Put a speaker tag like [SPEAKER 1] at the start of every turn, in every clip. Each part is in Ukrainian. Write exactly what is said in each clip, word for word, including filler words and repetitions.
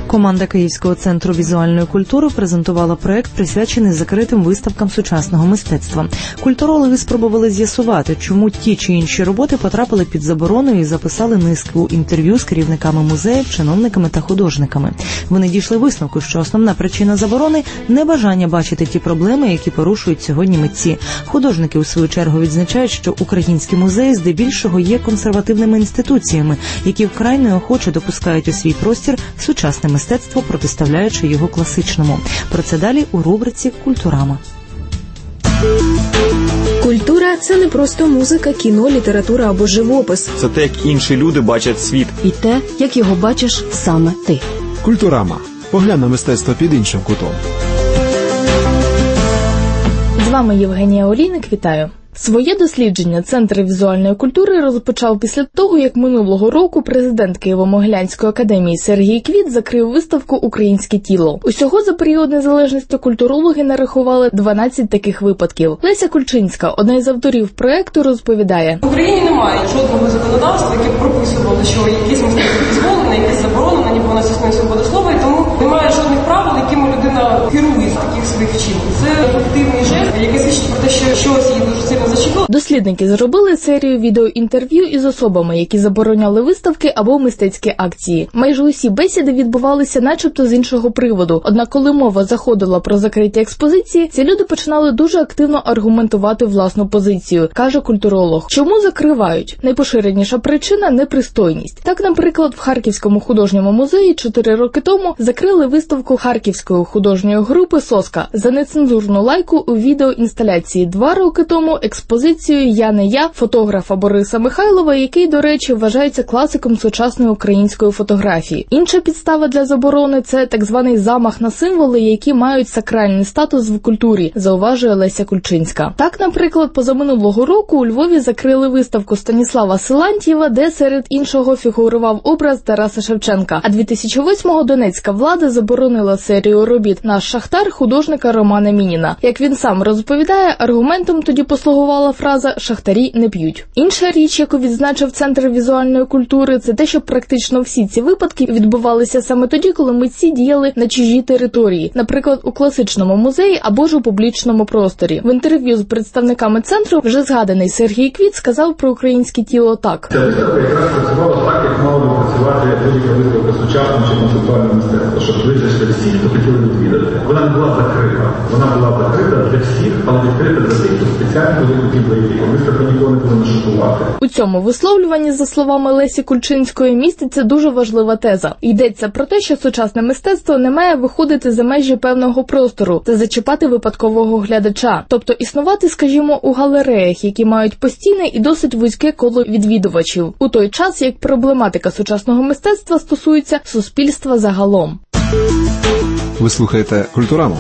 [SPEAKER 1] Команда Київського центру візуальної культури презентувала проект, присвячений закритим виставкам сучасного мистецтва. Культурологи спробували з'ясувати, чому ті чи інші роботи потрапили під заборону і записали низку інтерв'ю з керівниками музеїв, чиновниками та художниками. Вони дійшли висновку, що основна причина заборони – небажання бачити ті проблеми, які порушують сьогодні митці. Художники, у свою чергу, відзначають, що українські музеї здебільшого є консервативними інституціями, які вкрай неохоче допускають у свій простір сучасне мистецтво, протиставляючи його класичному. Про це далі у рубриці «Культурама».
[SPEAKER 2] Культура – це не просто музика, кіно, література або живопис.
[SPEAKER 3] Це те, як інші люди бачать світ.
[SPEAKER 2] І те, як його бачиш саме ти.
[SPEAKER 4] Культурама. Поглянь на мистецтво під іншим кутом.
[SPEAKER 5] З вами Євгенія Олійник, вітаю. Своє дослідження Центр візуальної культури розпочав після того, як минулого року президент Києво-Могилянської академії Сергій Квіт закрив виставку «Українське тіло». Усього за період незалежності культурологи нарахували дванадцять таких випадків. Леся Кульчинська, одна із авторів проекту, розповідає.
[SPEAKER 6] В Україні немає жодного законодавства, яке б прописувало, що якісь мистецтво дозволено, якісь заборонено, ніби у нас існує свобода слова, і тому немає жодних правил, якими людина керує з таких своїх вчинків. Це ефективний жест, який свідчить про те, що щось її дуже сильно зачепило.
[SPEAKER 5] Дослідники зробили серію відеоінтерв'ю із особами, які забороняли виставки або мистецькі акції. Майже усі бесіди відбувалися начебто з іншого приводу. Однак, коли мова заходила про закриті експозиції, ці люди починали дуже активно аргументувати власну позицію, каже культуролог. Чому закривають? Найпоширеніша причина – непристойність. Так, наприклад, в Харківському художньому музеї чотири роки тому закрили виставку харківської художньої групи «Соска» за нецензурну лайку у відеоінсталяції. Два роки тому експозицію «Я не я» фотографа Бориса Михайлова, який, до речі, вважається класиком сучасної української фотографії. Інша підстава для заборони – це так званий замах на символи, які мають сакральний статус в культурі, зауважує Леся Кульчинська. Так, наприклад, позаминулого року у Львові закрили виставку Станіслава Силантьєва, де серед іншого фігурував образ Тараса Шевченка. А дві тисячі восьмого донецька влада заборонила серію робіт «Наш шахтар» художника Романа Мініна. Як він сам розповідає, аргументом тоді послугувала фраза «шахтарі не п'ють». Інша річ, яку відзначив Центр візуальної культури, це те, що практично всі ці випадки відбувалися саме тоді, коли митці діяли на чужій території, наприклад, у класичному музеї або ж у публічному просторі. В інтерв'ю з представниками центру вже згаданий Сергій Квіт сказав про українське тіло так.
[SPEAKER 7] Ця виставка якраз працювала так, як мала би працювати будь-яка виставка сучасного чи концептуального мистецтва, щоб ви зайшли всі, хто хотіли відвідати. Вона не була закрита. Вона була закрита для всіх, але відкрита для тих, хто спеціально туди хотів вийти. Виставка ніколи не повинна шокувати.
[SPEAKER 5] У цьому висловлюванні, за словами Лесі Кульчинської, міститься дуже важлива теза. Йдеться про те, що сучасне мистецтво не має виходити за межі певного простору та зачіпати випадкового глядача. Тобто існувати, скажімо, у галереях, які мають постійне і досить вузьке коло відвідувачів. У той час, як проблематика сучасного мистецтва стосується суспільства загалом.
[SPEAKER 4] Ви слухаєте «Культураму».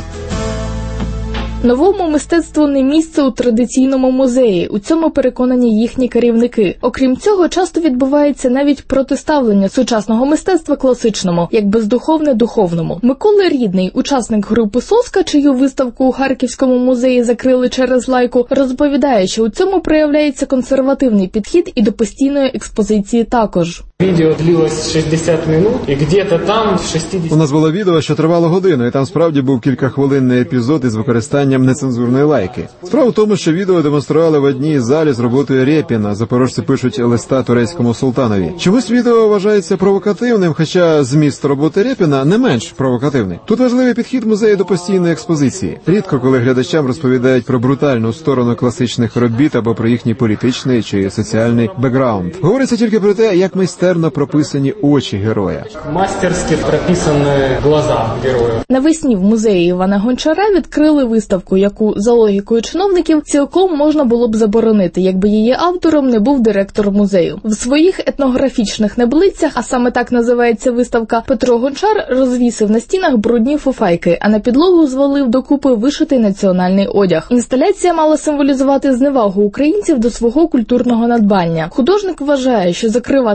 [SPEAKER 5] Новому мистецтву не місце у традиційному музеї, у цьому переконані їхні керівники. Окрім цього, часто відбувається навіть протиставлення сучасного мистецтва класичному, як бездуховне духовному. Микола Рідний, учасник групи «Соска», чию виставку у Харківському музеї закрили через лайку, розповідає, що у цьому проявляється консервативний підхід і до постійної експозиції також.
[SPEAKER 8] Відео длилось шістдесят минут, і где-то там в шістдесят...
[SPEAKER 4] У нас було відео, що тривало годину, і там справді був кількахвилинний епізод із використанням нецензурної лайки. Справа в тому, що відео демонстрували в одній із залі з роботою Рєпіна. Запорожці пишуть листа турецькому султанові. Чомусь відео вважається провокативним, хоча зміст роботи Рєпіна не менш провокативний. Тут важливий підхід музею до постійної експозиції. Рідко, коли глядачам розповідають про брутальну сторону класичних робіт або про їхній політичний чи соціальний бекграунд. Говориться тільки про те, як майстерно прописані очі героя.
[SPEAKER 8] Мастерськи прописані глаза героя.
[SPEAKER 5] Навесні в музеї Івана Гончара відкрили виставку, яку, за логікою чиновників, цілком можна було б заборонити, якби її автором не був директор музею. В своїх етнографічних небилицях, а саме так називається виставка, Петро Гончар розвісив на стінах брудні фуфайки, а на підлогу звалив докупи вишитий національний одяг. Інсталяція мала символізувати зневагу українців до свого культурного надбання. Художник вважає, що закривати виставку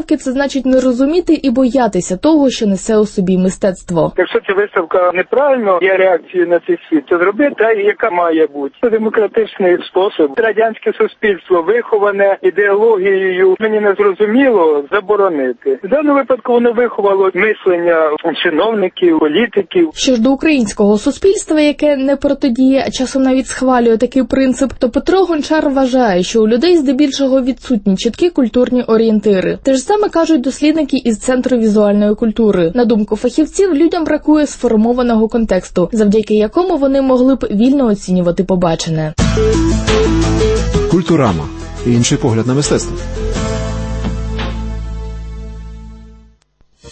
[SPEAKER 5] виставки, це значить не розуміти і боятися того, що несе у собі мистецтво.
[SPEAKER 9] Якщо ця виставка неправильно є реакцією на цей світ, то зробити та, яка має бути. Це демократичний спосіб. Радянське суспільство виховане ідеологією, мені не зрозуміло, заборонити. В даному випадку воно виховало мислення чиновників, політиків.
[SPEAKER 5] Що ж до українського суспільства, яке не протидіє, а часом навіть схвалює такий принцип, то Петро Гончар вважає, що у людей здебільшого відсутні чіткі культурні орієнтири. Те ж саме кажуть дослідники із Центру візуальної культури. На думку фахівців, людям бракує сформованого контексту, завдяки якому вони могли б вільно оцінювати побачене.
[SPEAKER 4] Культурама. Інший погляд на мистецтво.